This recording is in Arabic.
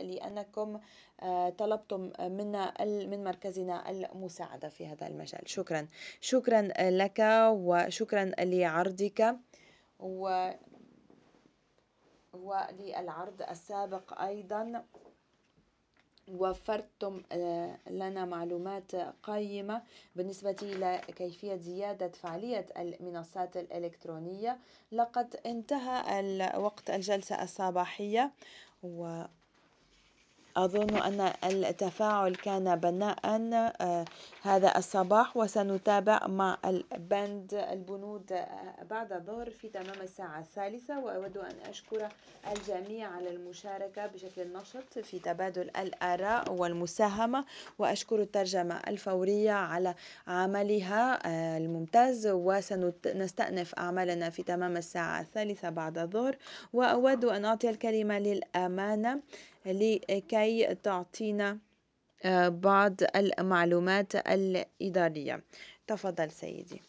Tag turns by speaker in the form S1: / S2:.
S1: لأنكم طلبتم منا من مركزنا المساعدة في هذا المجال. شكرا، شكرا لك وشكرا لعرضك وللعرض السابق أيضا. وفرتم لنا معلومات قيمة بالنسبة إلى كيفية زيادة فعالية المنصات الإلكترونية. لقد انتهى وقت الجلسة الصباحية، و أظن أن التفاعل كان بناء هذا الصباح، وسنتابع مع البنود بعد الظهر في تمام الساعة 3. وأود أن أشكر الجميع على المشاركة بشكل نشط في تبادل الآراء والمساهمة، وأشكر الترجمة الفورية على عملها الممتاز، وسنستأنف أعمالنا في تمام الساعة 3 بعد الظهر. وأود أن أعطي الكلمة للأمانة لكي تعطينا بعض المعلومات الإدارية. تفضل سيدي.